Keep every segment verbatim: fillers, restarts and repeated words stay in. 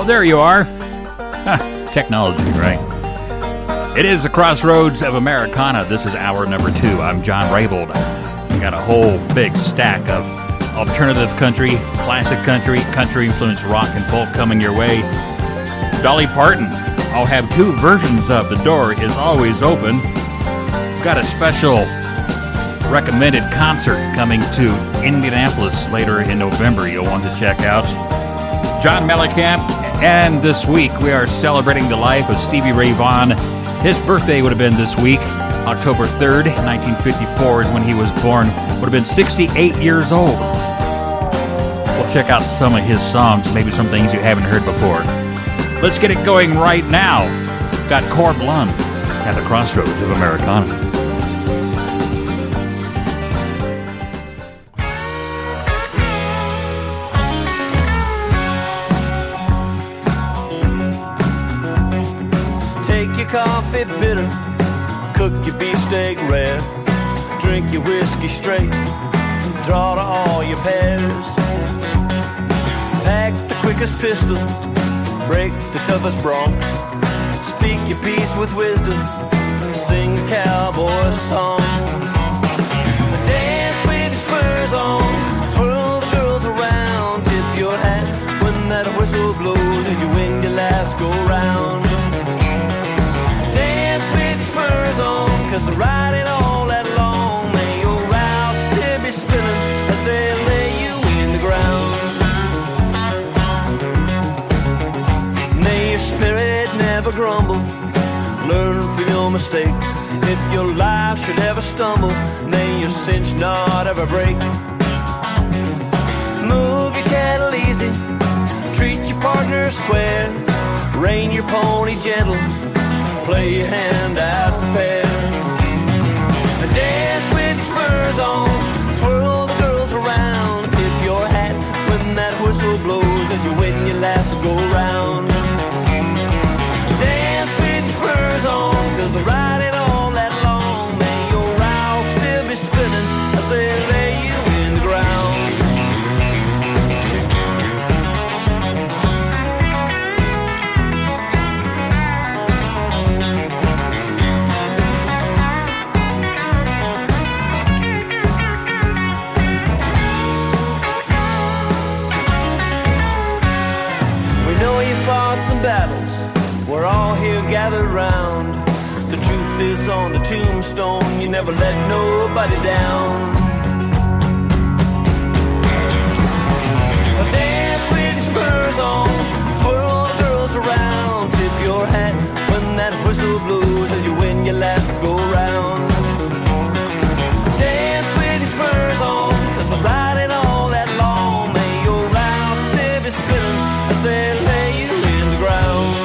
Well, there you are. Huh, technology, right? It is the Crossroads of Americana. This is hour number two. I'm John Raybould. We got a whole big stack of alternative country, classic country, country-influenced rock and folk coming your way. Dolly Parton. I'll have two versions of The Door Is Always Open. We've got a special recommended concert coming to Indianapolis later in November you'll want to check out. John Mellencamp, and this week we are celebrating the life of Stevie Ray Vaughan. His birthday would have been this week, October third, nineteen fifty-four, and when he was born, would have been sixty-eight years old. We'll check out some of his songs, maybe some things you haven't heard before. Let's get it going right now. We've got Corb Lund at the Crossroads of Americana. Coffee bitter, cook your beefsteak red, drink your whiskey straight, draw to all your pairs. Pack the quickest pistol, break the toughest bronc, speak your piece with wisdom, sing a cowboy song. Dance with your spurs on, twirl the girls around, tip your hat when that whistle blows as you win your last go round. Cause they're riding all that long, may your rouse still be spinning as they lay you in the ground. May your spirit never grumble, learn from your mistakes. If your life should ever stumble, may your cinch not ever break. Move your cattle easy, treat your partner square, rein your pony gentle, play your hand out fair. Dance with your spurs on, twirl the girls around, tip your hat when that whistle blows as you win your last go round. Dance with your spurs on, cause they're riding all that long, may your rouse still be spinning as they lay you in the ground. Battles, we're all here gathered round. The truth is on the tombstone, you never let nobody down. Dance with your spurs on, twirl the girls around, tip your hat when that whistle blows as you win your last go round. Dance with your spurs on, cause they're riding all that long, may your rouse still be spinning as they lay you in the ground.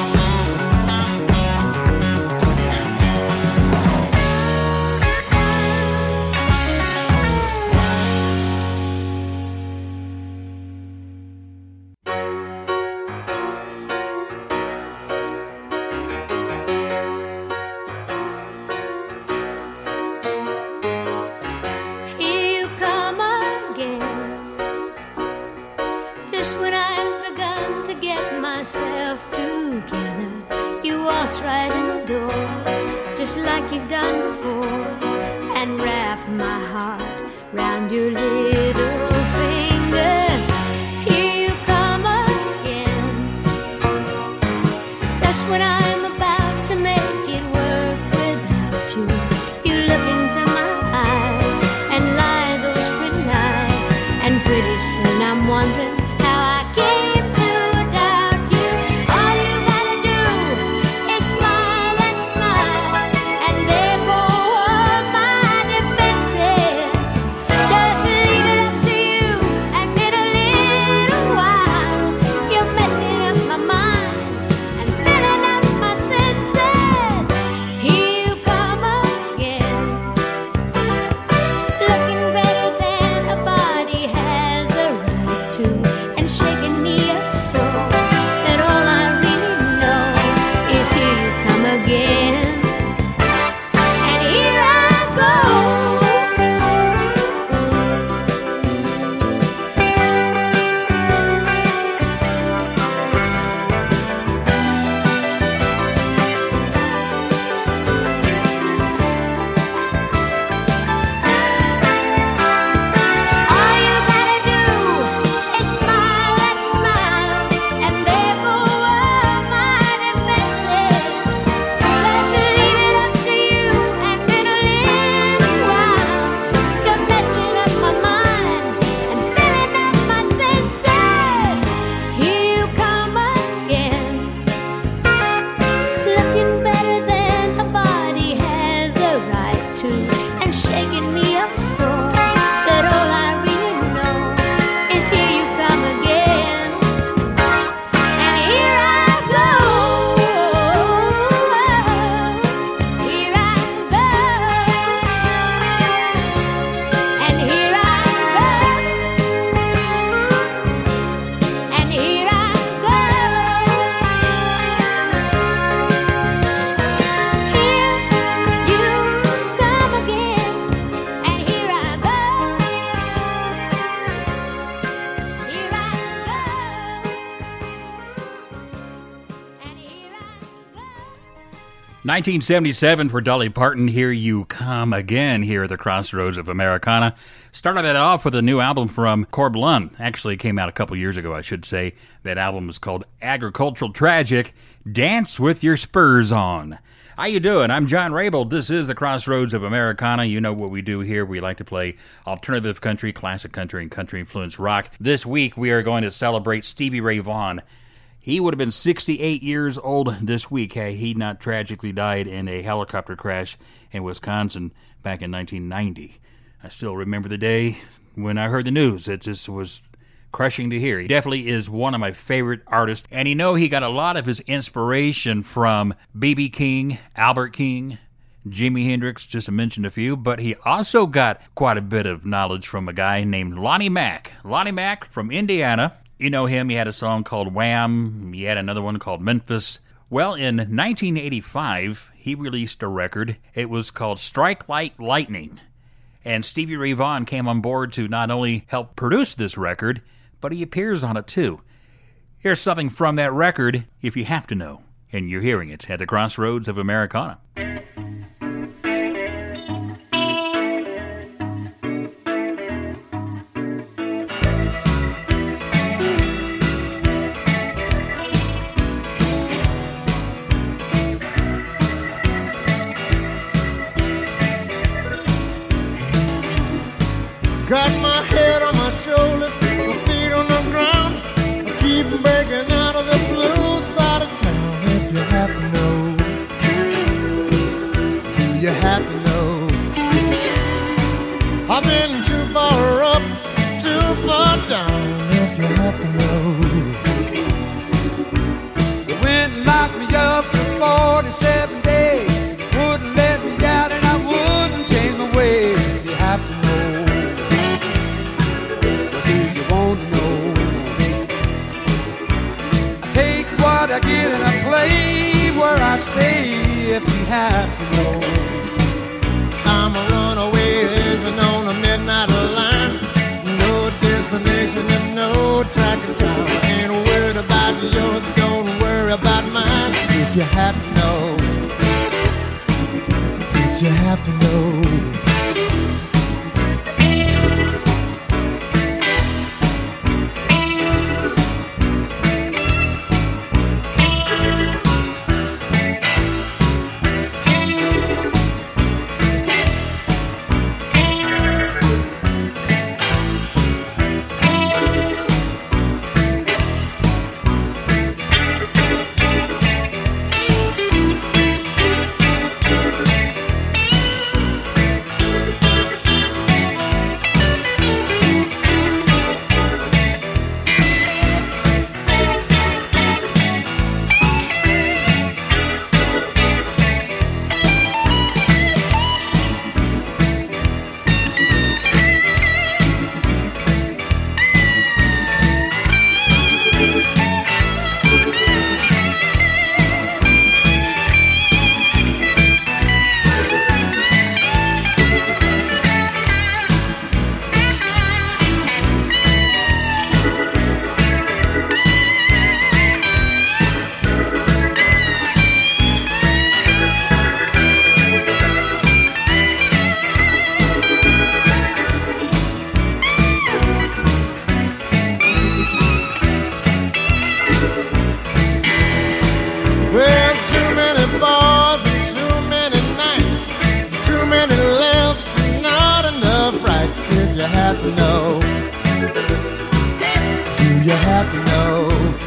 Right in the door, just like you've done before, and wrap my heart round your little finger. Here you come again, just when I'm about to make it work without you. You look into my eyes and lie those pretty lies, and pretty soon I'm wondering how I came to doubt you. All you gotta do is smile and smile, and there go all my defenses. Just leave it up to you, and in a little while you're messing up my mind and filling up my true and shaking me up so that all I really know is here you come again. And here I go, here I go, and here I go, and here I go. Here you come again, and here I go, here I go, and here I go. nineteen seventy-seven for Dolly Parton, Here You Come Again, here at the Crossroads of Americana. Started it off with a new album from Corb Lund. Actually came out a couple years ago, I should say. That album is called Agricultural Tragic, Dance With Your Spurs On. How you doing? I'm John Rabel. This is the Crossroads of Americana. You know what we do here. We like to play alternative country, classic country, and country-influenced rock. This week, we are going to celebrate Stevie Ray Vaughan. He would have been sixty-eight years old this week had he not tragically died in a helicopter crash in Wisconsin back in nineteen ninety. I still remember the day when I heard the news. It just was crushing to hear. He definitely is one of my favorite artists, and you know he got a lot of his inspiration from B B King, Albert King, Jimi Hendrix, just to mention a few, but he also got quite a bit of knowledge from a guy named Lonnie Mack. Lonnie Mack from Indiana. You know him, he had a song called Wham, he had another one called Memphis. Well, in nineteen eighty-five, he released a record. It was called Strike Like Lightning. And Stevie Ray Vaughan came on board to not only help produce this record, but he appears on it too. Here's something from that record, if you have to know. And you're hearing it at the Crossroads of Americana. Got my head on my shoulders, my feet on the ground. I keep breaking out of the blue side of town. If you have to know, you have to know. I've been too far up, too far down. If you have to know. They went and locked me up for forty-seven days. Wouldn't let me out and I wouldn't change my ways. If you have to know. I get and I play where I stay. If you have to know, I'm a runaway engine on a midnight line. No destination and no track and time. I ain't worried about yours, don't worry about mine. If you have to know, since you have to know. have to know? Do you have to know?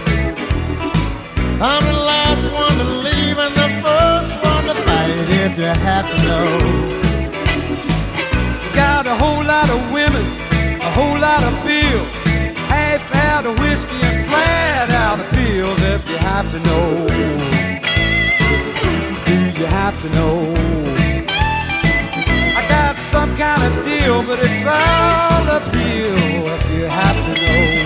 I'm the last one to leave and the first one to fight. If you have to know, have to know? Do you have to know? I got some kind of deal, but it's all uphill if you have to know.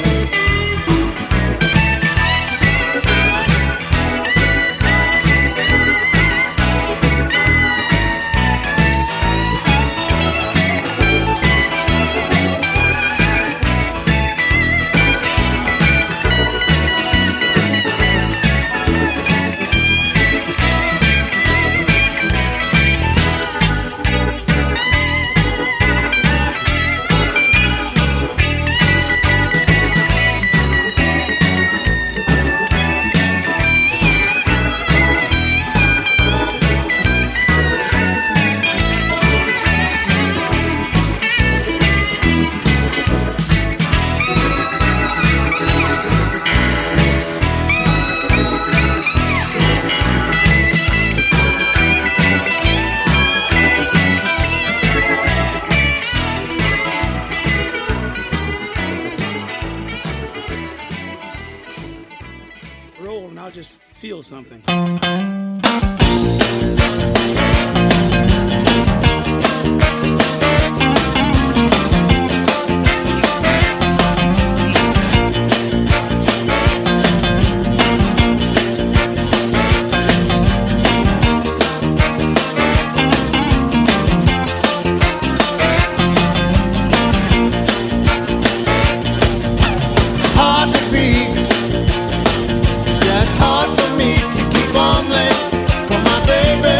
Feel something. Hard to be. That's hard for me to keep on living for my baby.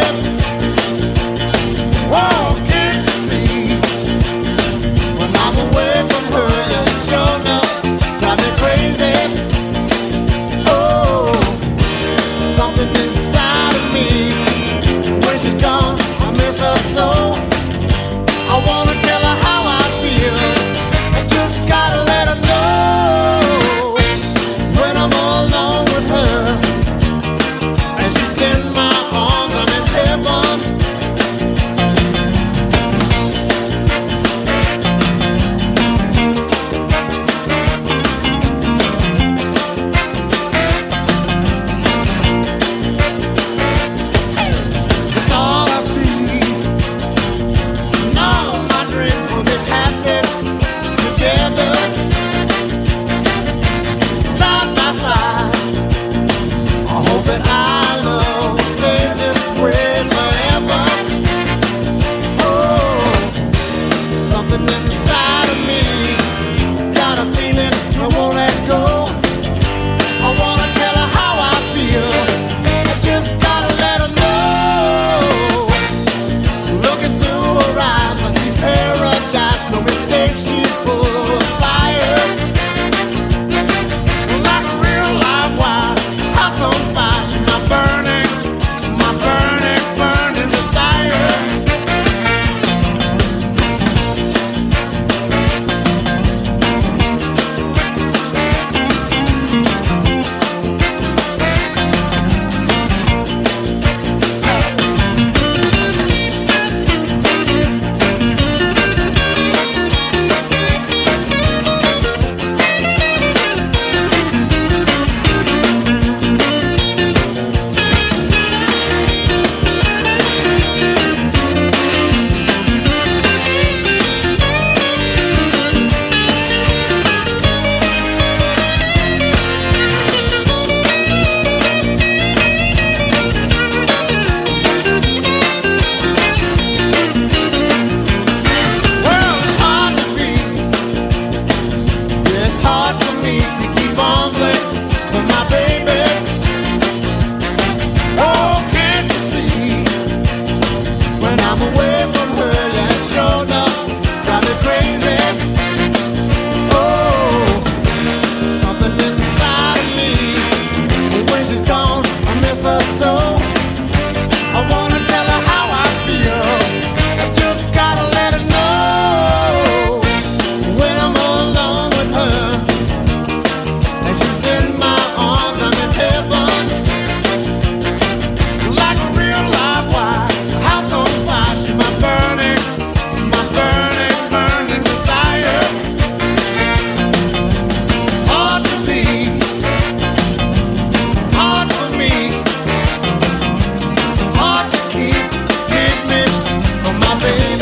Whoa, can't you see? When I'm away from her, you sure enough drive me crazy. Oh, something inside of me. When she's gone, I miss her so. I wanna tell her how I feel. I just gotta let her know when I'm alone with her. And she's in my arms, I'm in heaven. It's all I see. No, not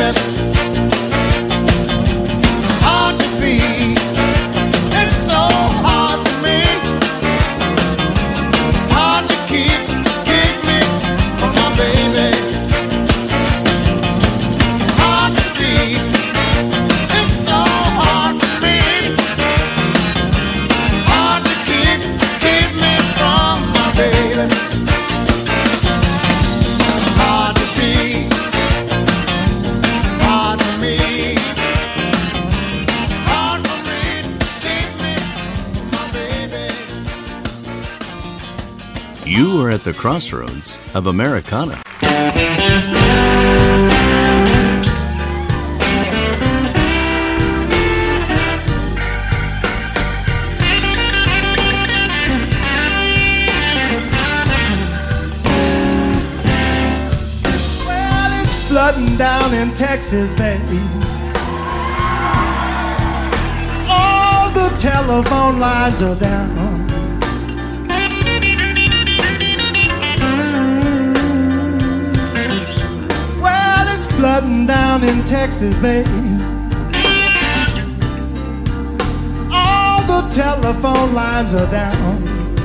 baby. Hard to be. It's so hard for me. Hard to keep, keep me from my baby. Hard to be. It's so hard for me. Hard to keep, keep me from my baby. Hard to be. Hard for me. Hard for me to keep me from my baby. You are at the crossroads of Americana. Well, it's flooding down in Texas, baby. All the telephone lines are down. Well, it's flooding down in Texas, baby. All the telephone lines are down.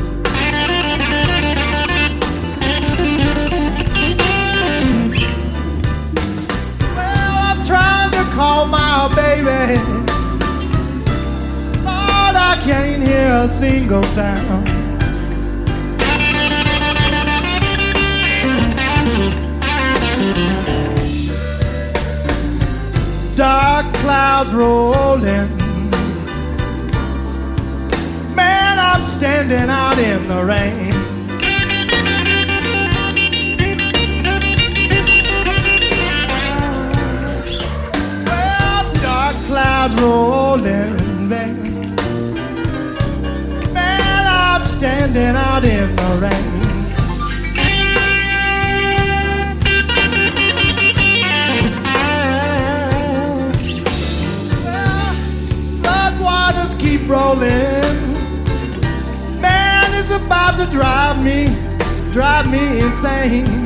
Well, I'm trying to call my baby. Lord, I can't hear a single sound. Dark clouds rolling. Man, I'm standing out in the rain. Well, dark clouds rolling, baby. Man, I'm standing out in the rain. Well, floodwaters keep rolling. Man is about to drive me, drive me insane.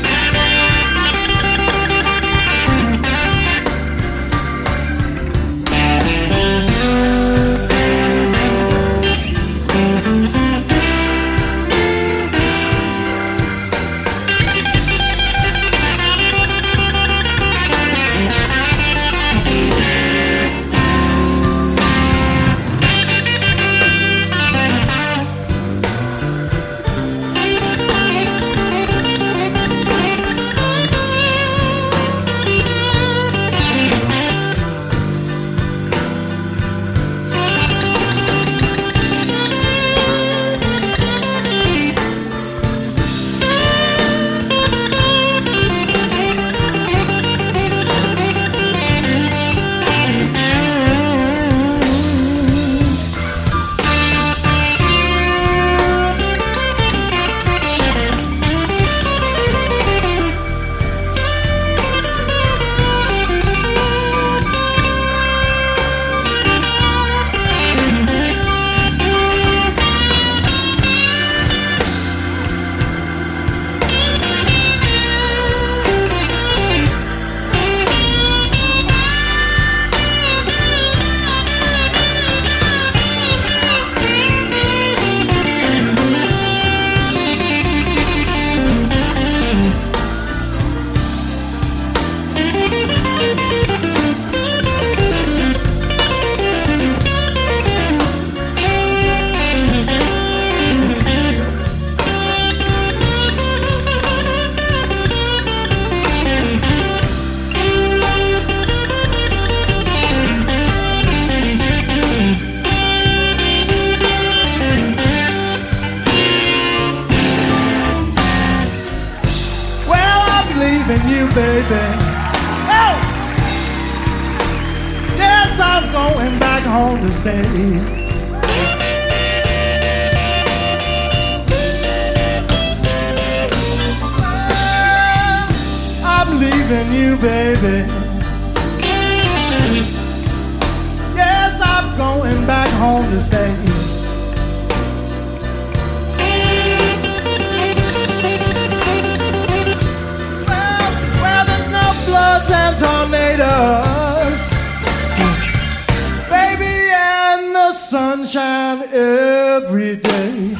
Leaving you, baby. Oh! Yes, I'm going back home to stay. I'm leaving you, baby. Yes, I'm going back home to stay. Well, well, there's no floods and tornadoes. us, baby, and the sunshine every day.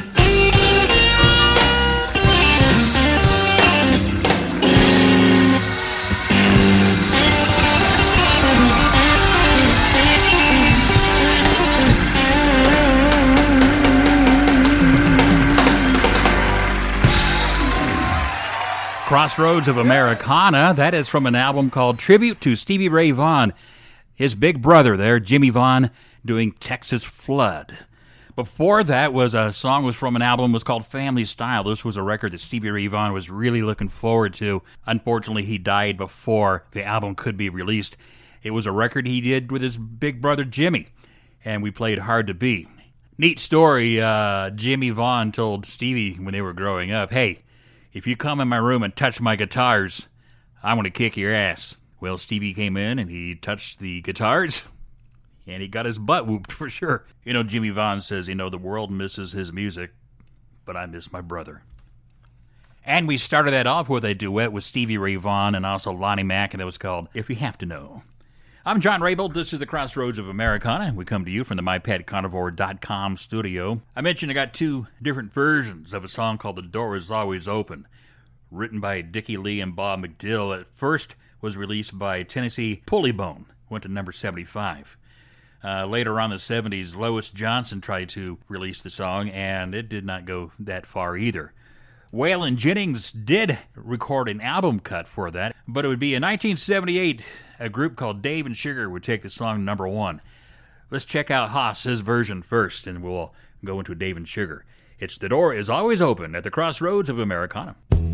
Crossroads of Americana, that is from an album called Tribute to Stevie Ray Vaughan. His big brother there, Jimmy Vaughan, doing Texas Flood. Before that was a song was from an album was called Family Style. This was a record that Stevie Ray Vaughan was really looking forward to. Unfortunately, he died before the album could be released. It was a record he did with his big brother Jimmy, and we played Hard to Be. Neat story, uh, Jimmy Vaughan told Stevie when they were growing up, hey, if you come in my room and touch my guitars, I'm going to kick your ass. Well, Stevie came in and he touched the guitars, and he got his butt whooped for sure. You know, Jimmy Vaughan says, you know, the world misses his music, but I miss my brother. And we started that off with a duet with Stevie Ray Vaughan and also Lonnie Mack, and that was called If You Have to Know. I'm John Raybould. This is the Crossroads of Americana. We come to you from the my pet carnivore dot com studio. I mentioned I got two different versions of a song called The Door Is Always Open, written by Dickie Lee and Bob McDill. At first was released by Tennessee Pullybone, went to number seventy-five. Uh, later on in the seventies, Lois Johnson tried to release the song, and it did not go that far either. Waylon Jennings did record an album cut for that, but it would be in nineteen seventy-eight, a group called Dave and Sugar would take the song number one. Let's check out Haas, his version first, and we'll go into Dave and Sugar. It's The Door Is Always Open at the Crossroads of Americana.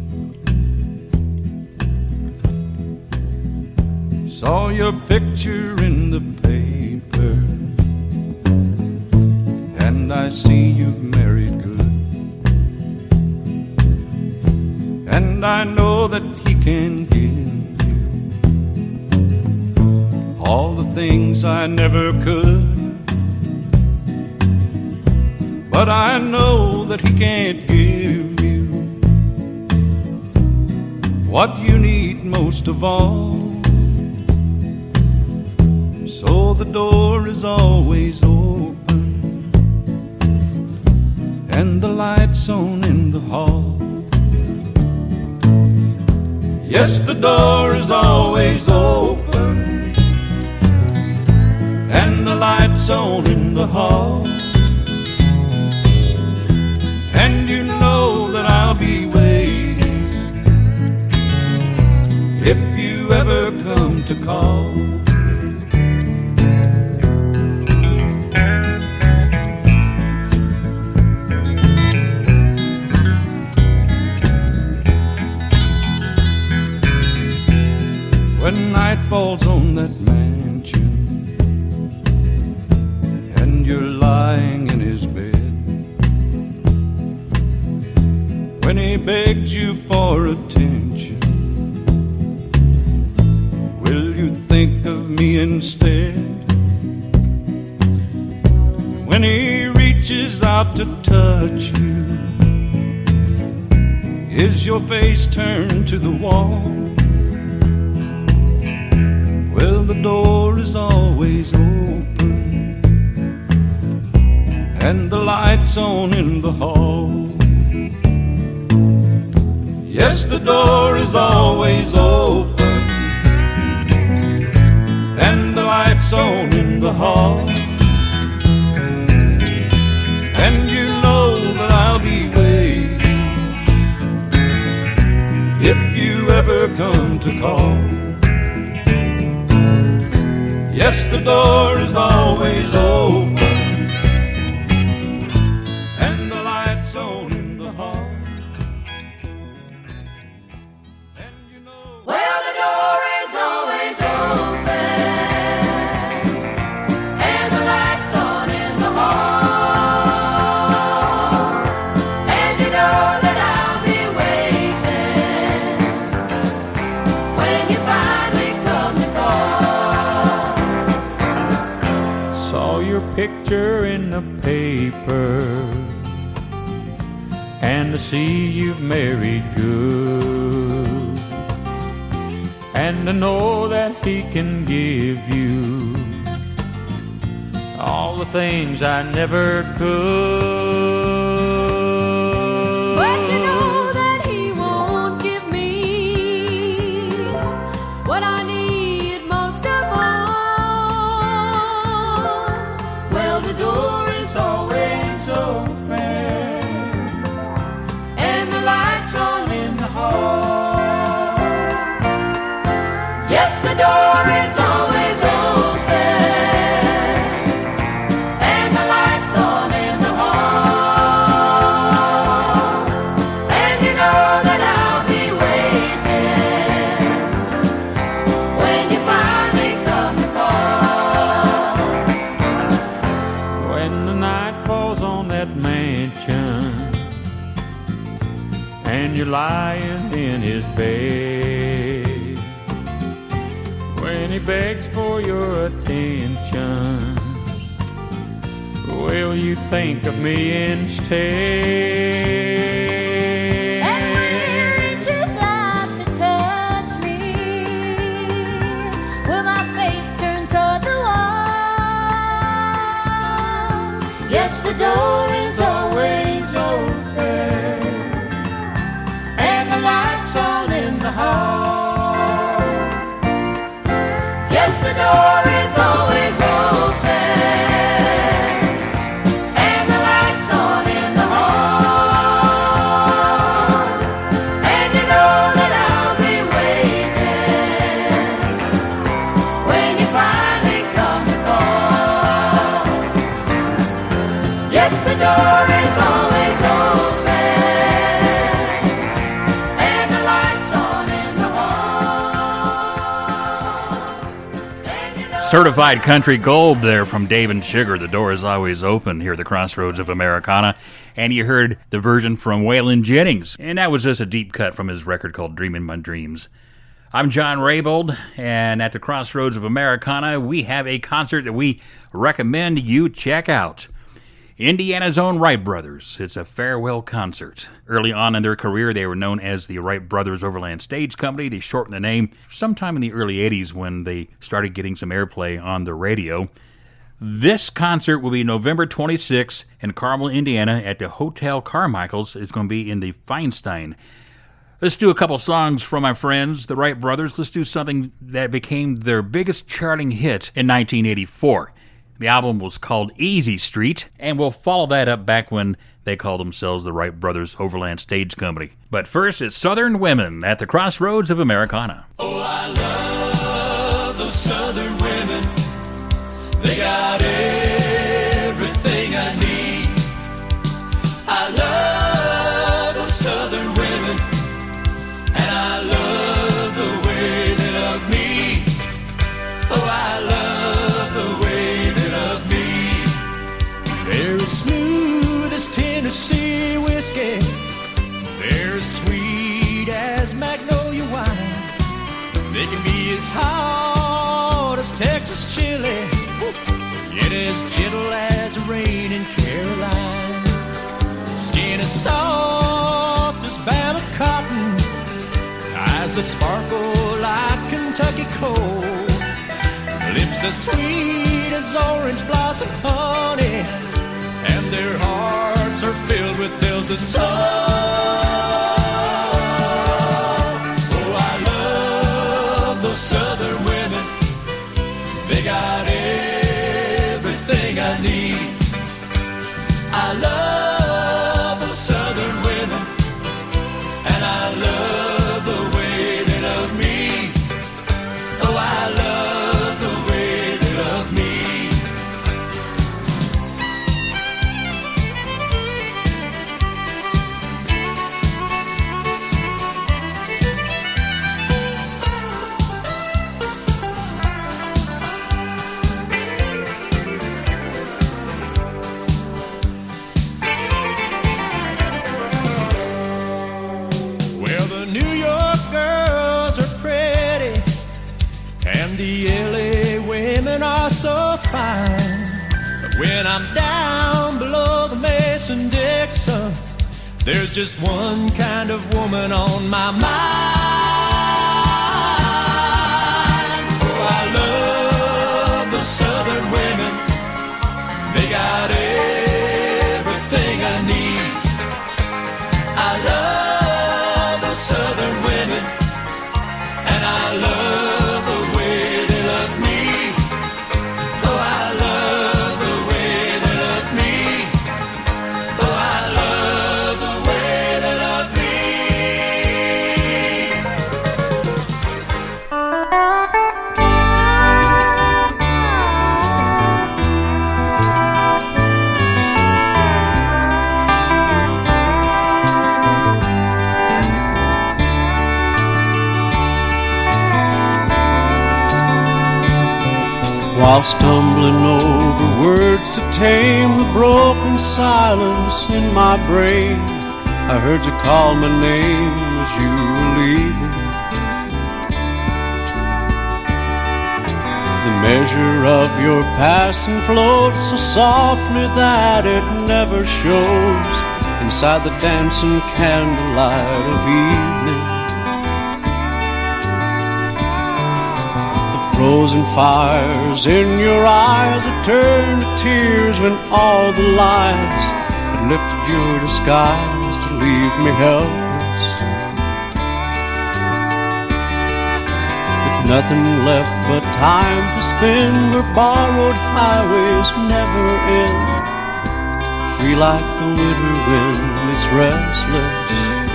Saw your picture in the paper, and I see you've married good. And I know that he can give you all the things I never could. But I know that he can't give you what you need most of all. So the door is always open and the light's on in the hall. Yes, the door is always open and the light's on in the hall. And you know that I'll be waiting if you ever come to call. When night falls on that mansion and you're lying in his bed, when he begs you for attention, will you think of me instead? When he reaches out to touch you, is your face turned to the wall? Well, the door is always open and the light's on in the hall. Yes, the door is always open and the light's on in the hall. And you know that I'll be waiting if you ever come to call. Yes, the door is always open and the light's on in the hall. And you know, well, the door is always open and the light's on in the hall. And you know that I'll be waiting when you finally come to call. saw your picture in the paper and to see you've married good, and to know that he can give the things I never could. But you know that he won't give me what I need most of all. Well, the door is always open and the lights on in the hall. Yes, the door is always open and the lights on in the hall. And you know that I'll be waiting when you finally come to call. When the night falls on that mansion and you're lying in his bed, when he begs for your attention, will you think of me instead? And when he reaches out to touch me, will my face turn toward the wall? Yes, the door is always open and the lights on in the hall. Yes, the door is always open and the lights on in the hall. And you know that I'll be waiting when you finally come to call. Yes, the door is always open and the lights on in the hall. And you know Certified country gold there from Dave and Sugar. The door is always open here at the Crossroads of Americana. And you heard the version from Waylon Jennings. And that was just a deep cut from his record called Dreamin' My Dreams. I'm John Raybold, and at the Crossroads of Americana, we have a concert that we recommend you check out. Indiana's own Wright Brothers. It's a farewell concert. Early on in their career, they were known as the Wright Brothers Overland Stage Company. They shortened the name sometime in the early eighties when they started getting some airplay on the radio. This concert will be November twenty-sixth in Carmel, Indiana at the Hotel Carmichael's. It's going to be in the Feinstein. Let's do a couple songs from my friends, the Wright Brothers. Let's do something that became their biggest charting hit in nineteen eighty-four. The album was called Easy Street, and we'll follow that up back when they called themselves the Wright Brothers Overland Stage Company. But first, it's Southern Women at the Crossroads of Americana. Oh, I love those southern women. They got everything I need. I love those southern women, and I love the way they love me. Oh, I love the way they love me. They're as smooth as Tennessee whiskey. They're as sweet as magnolia wine. They can be as hot as Texas chili, yet as gentle as rain in Caroline. Skin as soft as Bama cotton, eyes that sparkle like Kentucky coal, lips as sweet as orange blossom honey, and their hearts are filled with Delta soul. Southern women, they got everything I need. I love those southern women, and I love the way they love me. Oh, I love the way they love me. The L A women are so fine, but when I'm down below the Mason-Dixon, there's just one kind of woman on my mind. Oh, I love the southern women. They while stumbling over words to tame the broken silence in my brain. I heard you call my name as you were leaving. The measure of your passing floats so softly that it never shows inside the dancing candlelight of evening. Frozen fires in your eyes that turn to tears when all the lies had lifted your disguise to leave me helpless. With nothing left but time to spend where borrowed highways never end, free like the winter wind is restless.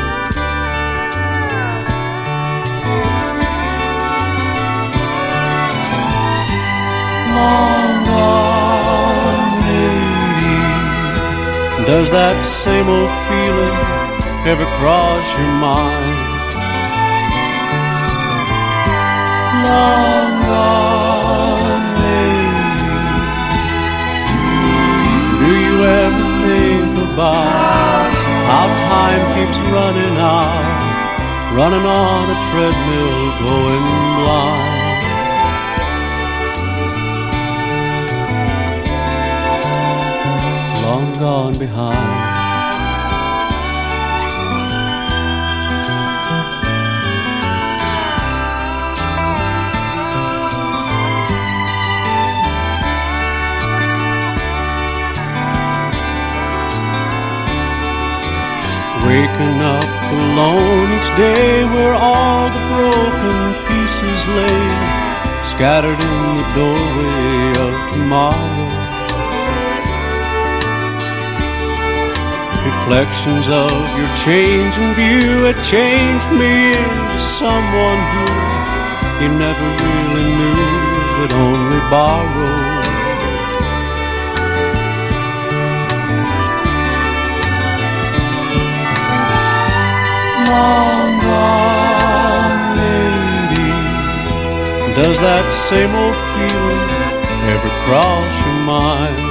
Long gone lady, does that same old feeling ever cross your mind? Long gone lady, do you ever think about how time keeps running out, running on a treadmill going blind? Long gone behind. Waking up alone each day where all the broken pieces lay, scattered in the doorway of tomorrow. Reflections of your changing view had changed me into someone who you never really knew, but only borrowed. Long gone lady, does that same old feeling ever cross your mind?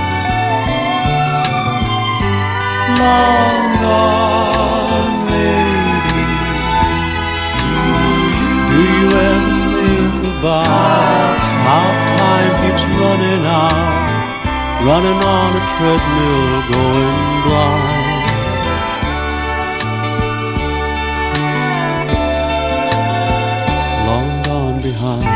Long gone lady, do you ever think about how time keeps running out, running on a treadmill going blind? Long gone behind.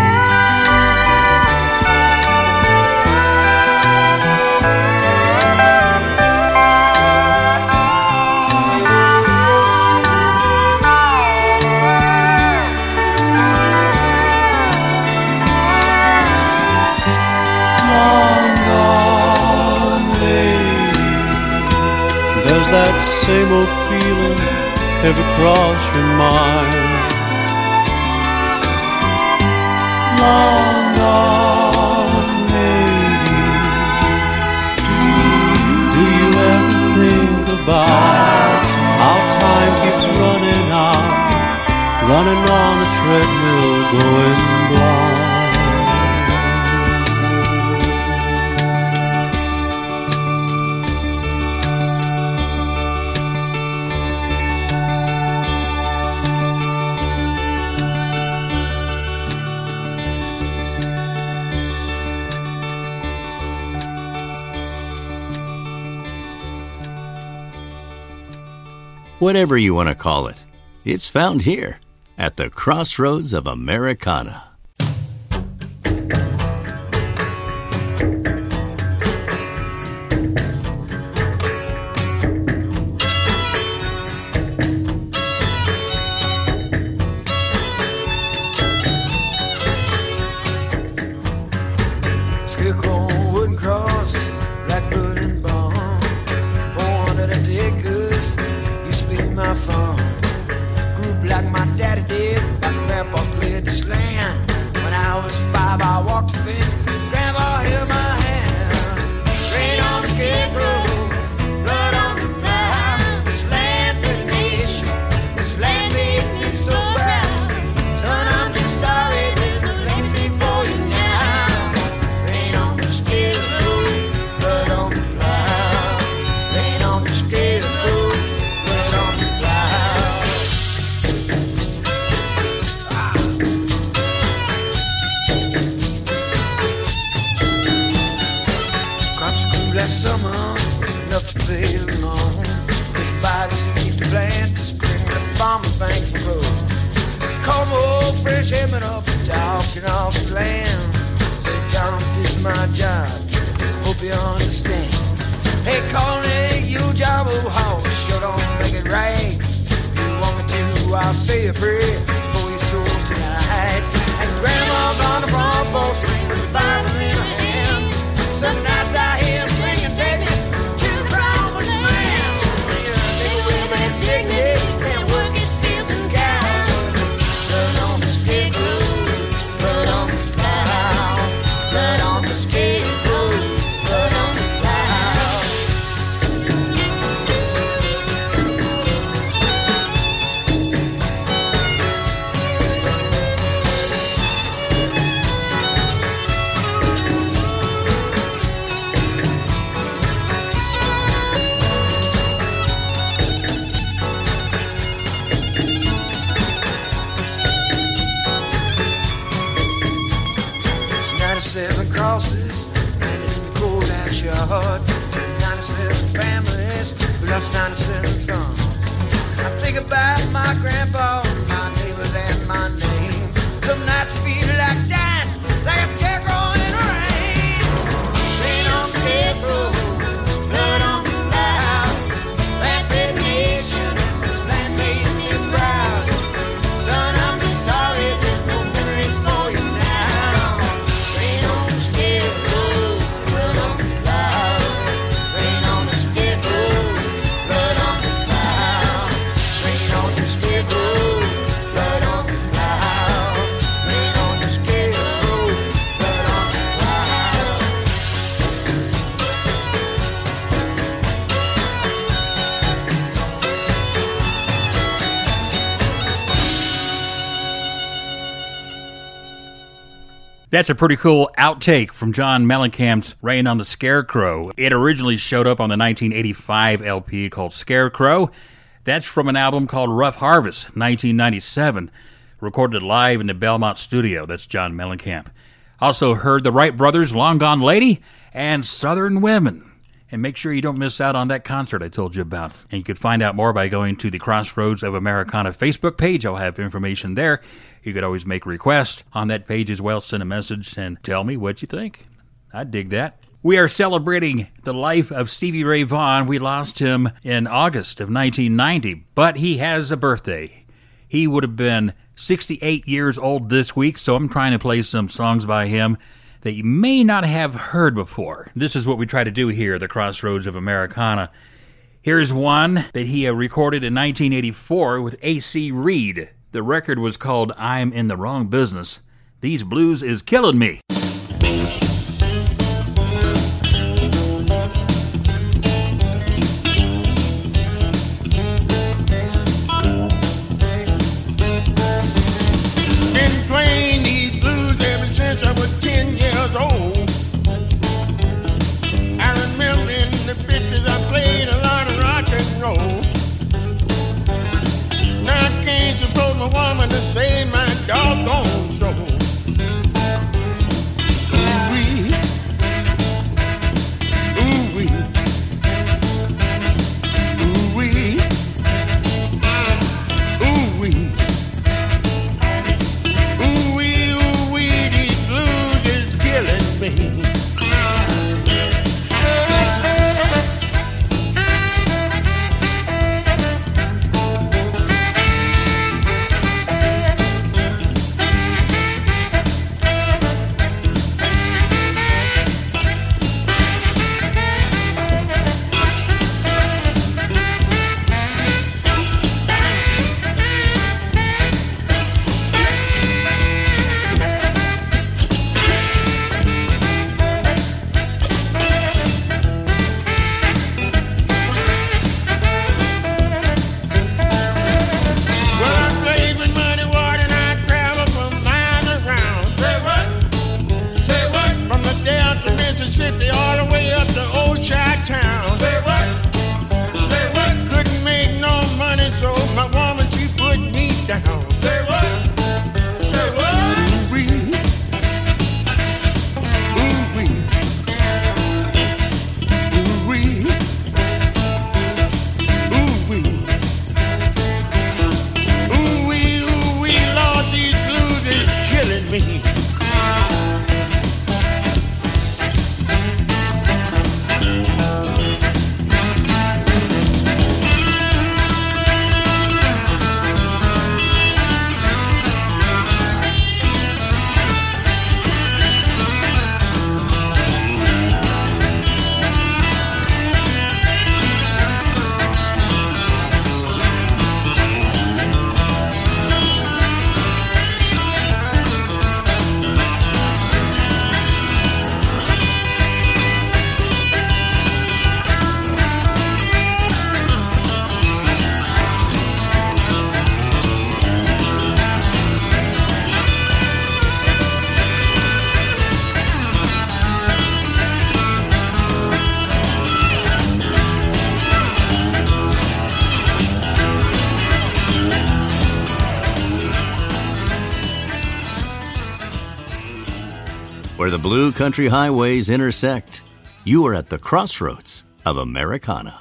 Does that same old feeling ever cross your mind? Long gone lady, do you ever think about how time keeps running out, running on a treadmill going blind? Whatever you want to call it, it's found here at the Crossroads of Americana. Scarecrow, wooden cross, blackbird and bomb. four hundred acres, used to be my farm. Grew up like my daddy did, my grandpa cleared this land. pushing off the land. Said, John, this is my job. Hope you understand. Hey, call me you job, oh, horse. Sure don't make it right. If you want me to, I'll say a prayer before you stroll tonight. And Grandma's on the front porch swing with a Bible in her hand. Some nights I hear her singing, take it to the promised land. Take with man's dignity and work his fields and cows. Blood on the scarecrow, blood on the plow. Blood on the scarecrow, blood on the plow. ninety-seven crosses landed in the courthouse yard. ninety-seven families lost ninety-seven farms. I think about my grandpa, my neighbors, and my name. Some nights I feel like dying, like a scarecrow in the rain. Rain on the scarecrow, blood on the cloud. That fed nation, this land made me proud. Son, I'm just sorry there's no memories for you now. Rain on the scarecrow, blood on the cloud. Rain on the scarecrow, blood on the cloud. Rain on the scarecrow, blood on the cloud. Rain on the scarecrow, blood on the cloud. That's a pretty cool outtake from John Mellencamp's Rain on the Scarecrow. It originally showed up on the nineteen eighty-five L P called Scarecrow. That's from an album called Rough Harvest, nineteen ninety-seven, recorded live in the Belmont studio. That's John Mellencamp. Also heard the Wright Brothers' Long Gone Lady and Southern Women. And make sure you don't miss out on that concert I told you about. And you could find out more by going to the Crossroads of Americana Facebook page. I'll have information there. You could always make requests on that page as well. Send a message and tell me what you think. I'd dig that. We are celebrating the life of Stevie Ray Vaughan. We lost him in August of nineteen ninety, but he has a birthday. He would have been sixty-eight years old this week, so I'm trying to play some songs by him that you may not have heard before. This is what we try to do here at the Crossroads of Americana. Here's one that he uh, recorded in nineteen eighty-four with A C Reed. The record was called I'm in the Wrong Business. These Blues is Killing Me. Been playing these blues ever since I was ten years old. I remember in the fifties I played a lot of rock and roll. Now I can't suppose my woman to save my doggone soul. Ooh-wee, ooh-wee, ooh-wee, ooh-wee. Ooh-wee, ooh-wee, these blues is killing me. Me. where the blue country highways intersect. You are at the crossroads of Americana.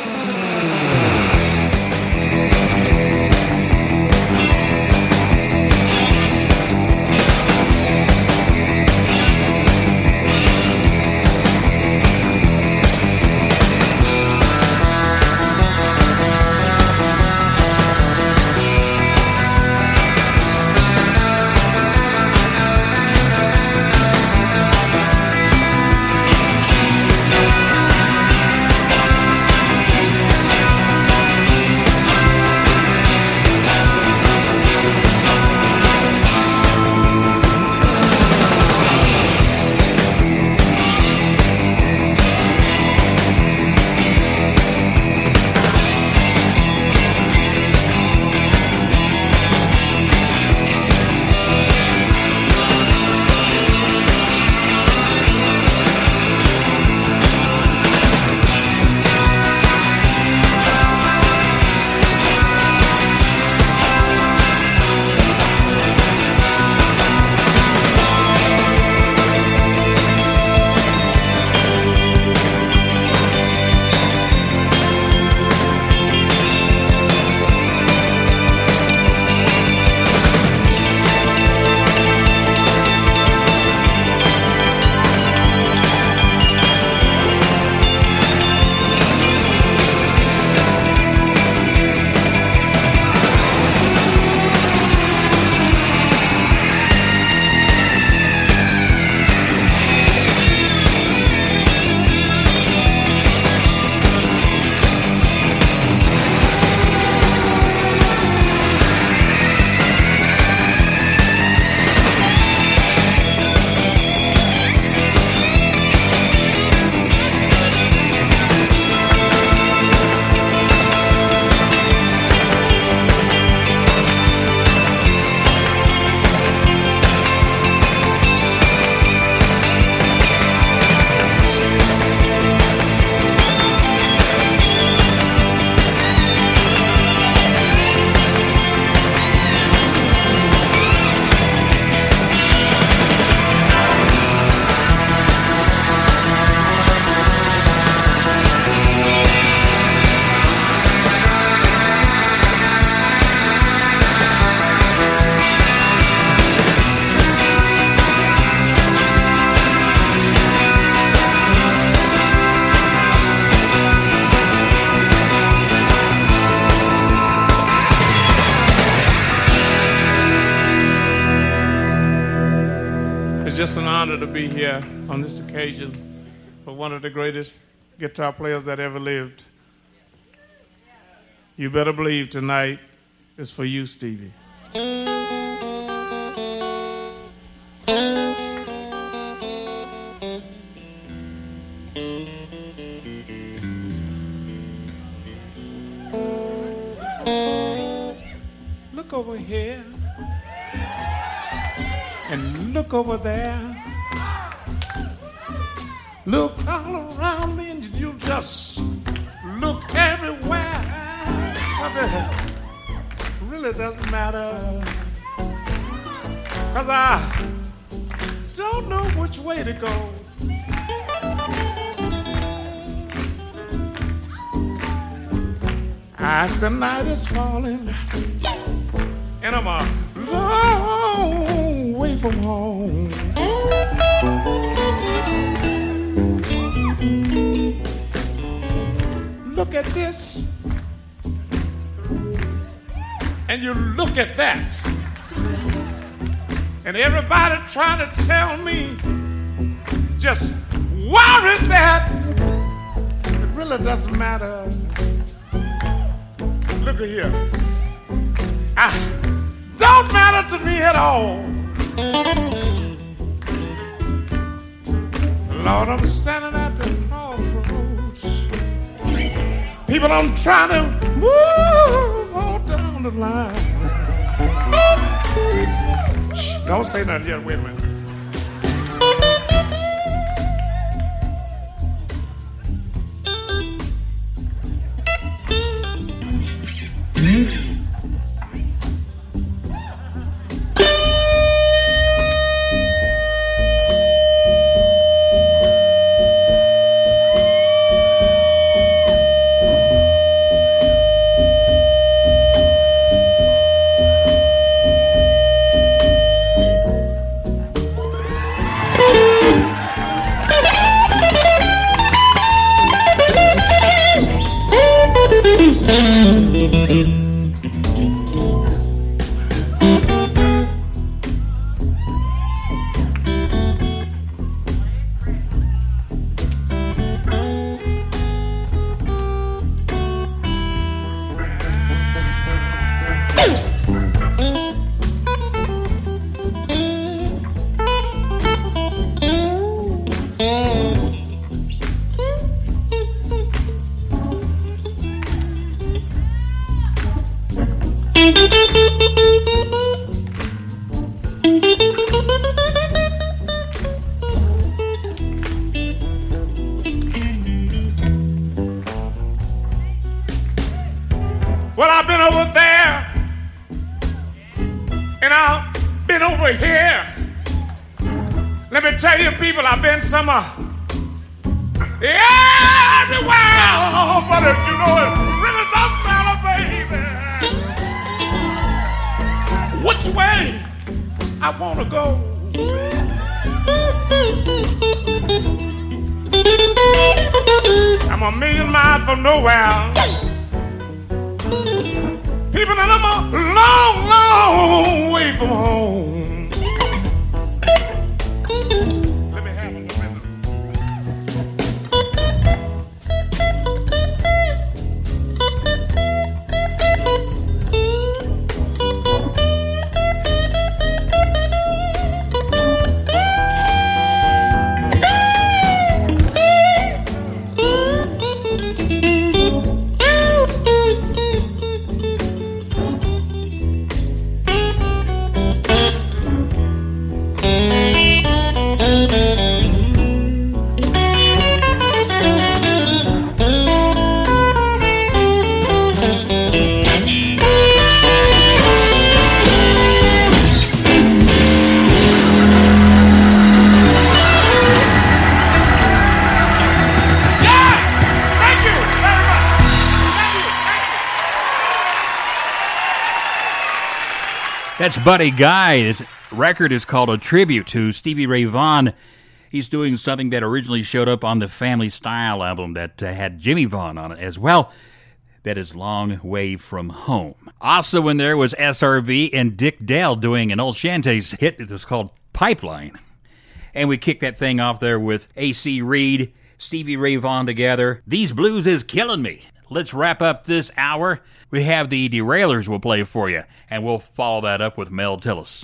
It's just an honor to be here on this occasion for one of the greatest guitar players that ever lived. You better believe tonight is for you, Stevie. Look over here and look over there. Look all around me and you just look everywhere. 'Cause it really doesn't matter. 'Cause I don't know which way to go. As the night is falling and I'm a long way from home. Look at this and you look at that, and everybody trying to tell me just where is that? It really doesn't matter. Look at here. I don't matter to me at all. Lord, I'm standing at the crossroads. People, I'm trying to move on down the line. Shh, don't say nothing yet. Wait a minute. Well, I've been over there, and I've been over here. Let me tell you, people, I've been somewhere, everywhere, but if you know it really doesn't matter, baby, which way I want to go. I'm a million miles from nowhere. People, and I'm a long, long way from home. Let me have a minute. That's Buddy Guy. His record is called A Tribute to Stevie Ray Vaughan. He's doing something that originally showed up on the Family Style album that uh, had Jimmy Vaughan on it as well. That is Long Way From Home. Also in there was S R V and Dick Dale doing an old Shantae's hit. It was called Pipeline. And we kicked that thing off there with A C Reed, Stevie Ray Vaughan together. These Blues Is Killing Me. Let's wrap up this hour. We have the Derailers we'll play for you, and we'll follow that up with Mel Tillis.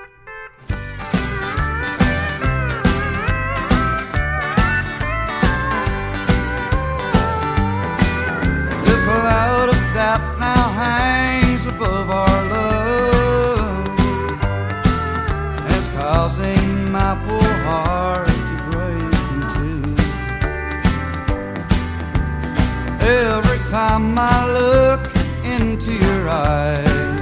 This cloud of doubt now hangs above our love, and it's causing my poor heart to break in two. Every time I look into your eyes,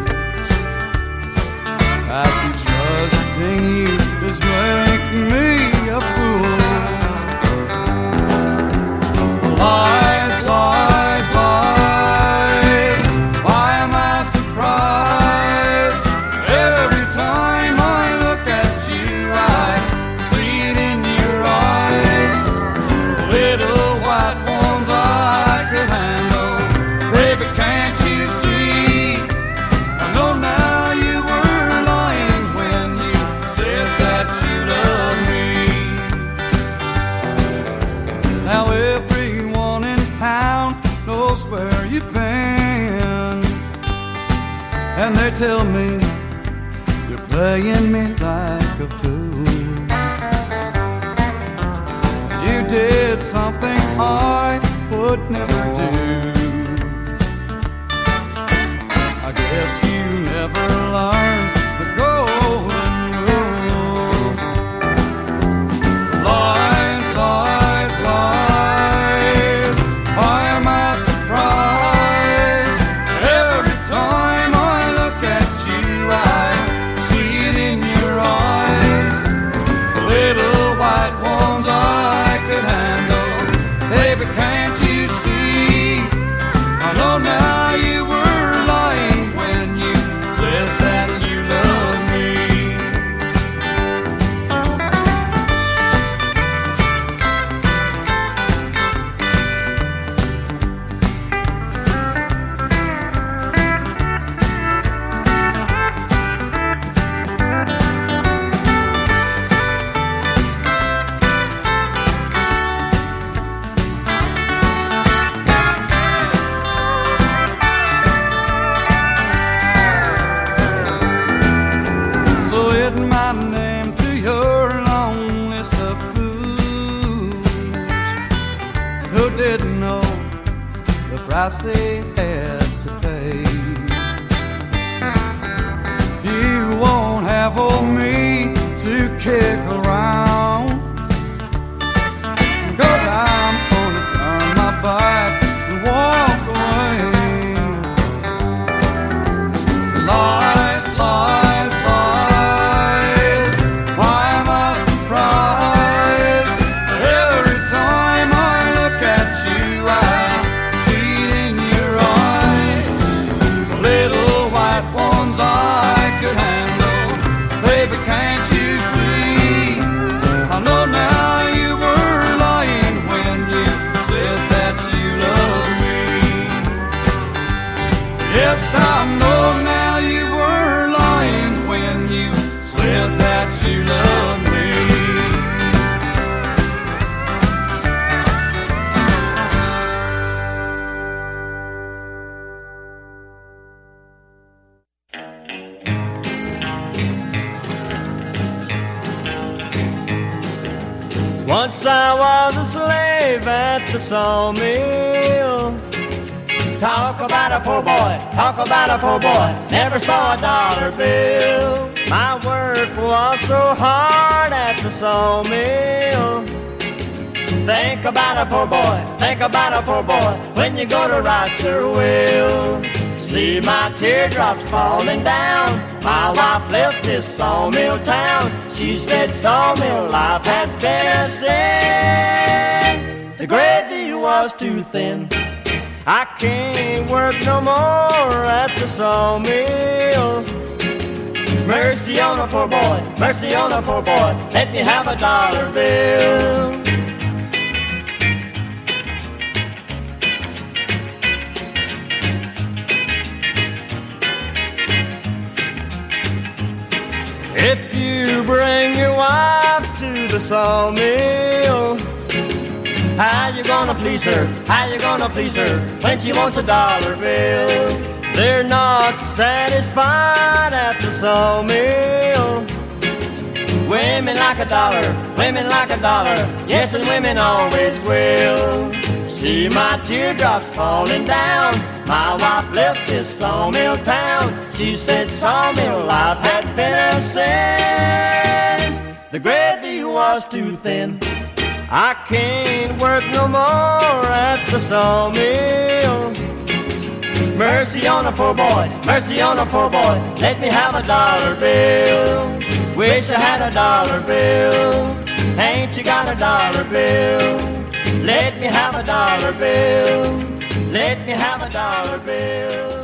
I see trusting you is making me a fool. Lies, lies, lies. Why am I surprised? Every time I look at you, I see it in your eyes. Little white ones I could handle. Baby, can't you see? I know now you were lying when you said that you loved me. Now everyone in town knows where you've been, and they tell me you're playing me like a fool. You did something I would never do. I guess you never learned the golden rule. Lies, lies, lies. Why am I surprised? Every time I look at you, I see it in your eyes. Little white ones I could handle. Baby, can't you see? I know now you were lying when you said that you loved me. So add my name to your long list of fools who didn't know the price they had to pay. You won't have old me to kick around, 'cause I'm gonna turn my back and walk away. Once I was a slave at the sawmill. Talk about a poor boy, talk about a poor boy, never saw a dollar bill. My work was so hard at the sawmill. Think about a poor boy, think about a poor boy, when you go to write your will. See my teardrops falling down, my wife left this sawmill town. She said sawmill life has been a sin. The gravy was too thin. I can't work no more at the sawmill. Mercy on a poor boy, mercy on a poor boy, let me have a dollar bill. If you bring your wife to the sawmill, how you gonna please her? How you gonna please her when she wants a dollar bill? They're not satisfied at the sawmill. Women like a dollar, women like a dollar, yes, and women always will. See my teardrops falling down, my wife left this sawmill town. She said sawmill life had been a sin. The gravy was too thin. I can't work no more at the sawmill. Mercy on a poor boy, mercy on a poor boy, let me have a dollar bill. Wish I had a dollar bill. Ain't you got a dollar bill? Let me have a dollar bill. Let me have a dollar bill.